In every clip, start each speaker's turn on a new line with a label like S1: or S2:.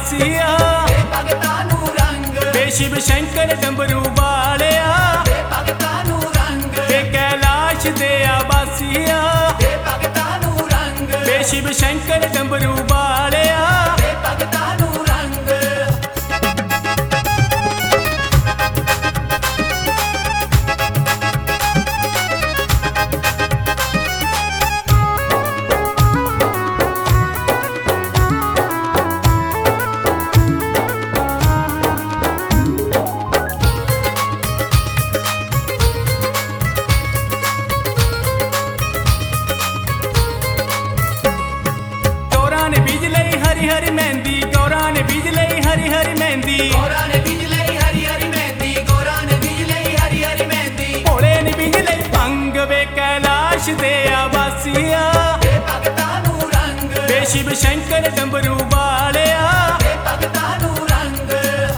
S1: ਵਾਸੀਆ
S2: ਭਗਤਾਂ ਨੂੰ ਰੰਗ
S1: ਵੇ ਸ਼ਿਵ ਸ਼ੰਕਰ ਡੰਬਰੂ ਵਾਲਿਆ
S2: ਭਗਤਾਂ ਨੂੰ ਰੰਗ
S1: ਵੇ ਕੈਲਾਸ਼ ਦੇ ਆਵਾਸੀਆ
S2: ਭਗਤਾਂ ਨੂੰ ਰੰਗ
S1: ਵੇ ਸ਼ਿਵ ਸ਼ੰਕਰ ਡੰਬਰੂ ਵਾਲਿਆ
S2: ਭਗਤਾਂ ਨੂੰ ਰੰਗ
S1: हरी मेहंदी गौरा ने बीज लई हरी हरी मेहंदी
S2: गौरा ने बीज लई हरी हरी मेहंदी गौरा ने बीज लई हरी हरी मेहंदी
S1: भोले ने बीज लई भंग वे कैलाश दे आवासीआ
S2: भगतां नू रंग
S1: वे शिव शंकर डंबरू वालिया
S2: भगतां नू रंग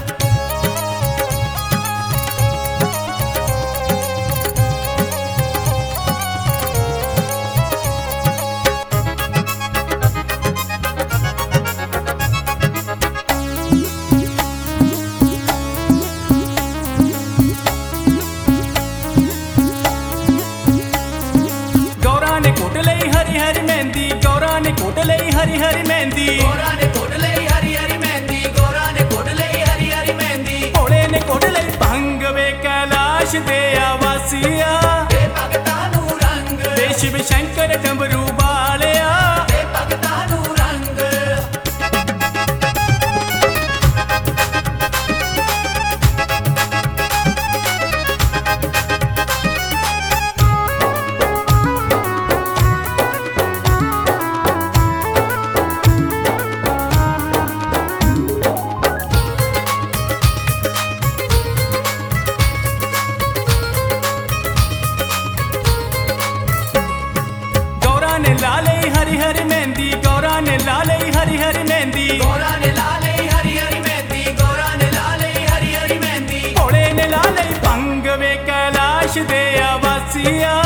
S1: हरी मेहंदी गौरा ने कोट लई हरी हरी मेहंदी
S2: गौरा ने कोट लई हरी हरी मेहंदी गौरा ने कोट लई हरी हरी मेहंदी
S1: भोले ने कोट लई भंग वे कैलाश दे आवासीआ
S2: भगतां नू रंग
S1: वे शिव शंकर डंबरू वालिया
S2: भगतां नू रंग
S1: लाले हरी हरी मेहंदी गौरा ने लाले हरी हरी मेहंदी
S2: गौरा ने लाले हरी हरी मेहंदी गौरा ने लाले हरी हरी मेहंदी
S1: भोले ने लाले भंग वे कैलाश दे आवासीआ